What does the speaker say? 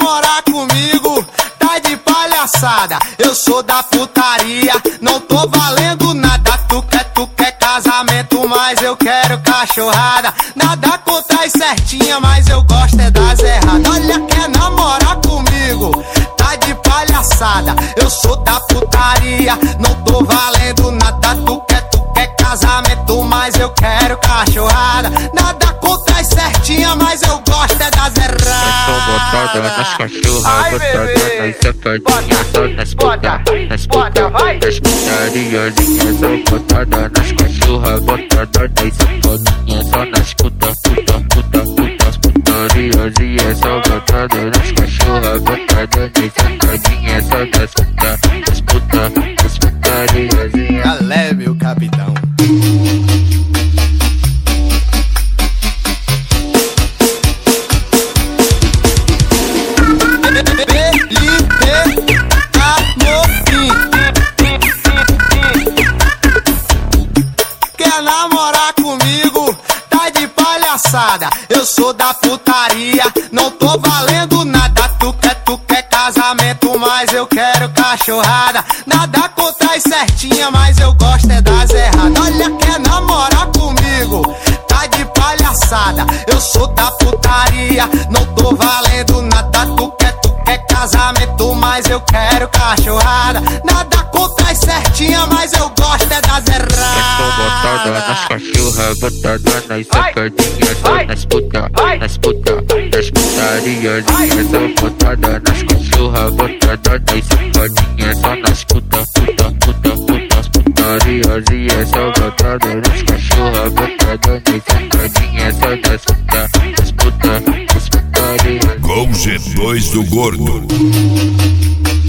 namorar comigo, tá de palhaçada. Eu sou da putaria, não tô valendo nada. Tu quer casamento, mas eu quero cachorrada. Nada contra as certinhas, mas eu gosto é das erradas. Olha, quer namorar comigo, tá de palhaçada. Eu sou da putaria, não tô valendo nada. Tu quer casamento, mas eu quero cachorrada. Nada contra as certinhas, mas eu gosto é das erradas. Eu tô botada nas cachorras, botada nas safadinhas, só nas putas, nas putariazinhas. Só botada nas cachorras, botada nas safadinhas, só nas putas, putariazinhas. Só botada nas cachorras, botada nas safadinhas, só nas putariazinhas. Galé, meu capitão. Quer namorar comigo, tá de palhaçada. Eu sou da putaria, não tô valendo nada. Tu quer casamento, mas eu quero cachorrada. Nada contra as certinhas, mas eu gosto é das erradas. Olha, quer namorar comigo, tá de palhaçada. Eu sou da putaria, não tô valendo nada. Tu quer casamento, mas eu quero cachorrada. Nada contra as certinhas, mas eu gosto é das erradas. Eu tô botada nas cachorras, botada nas safadinhas, só nas putariazinhas. Só botada nas cachorras, botada nas safadinhas, só nas putariazinhas. Só botada nas cachorras, botada nas safadinhas, só nas putariazinhas. Com G2 do Gordo.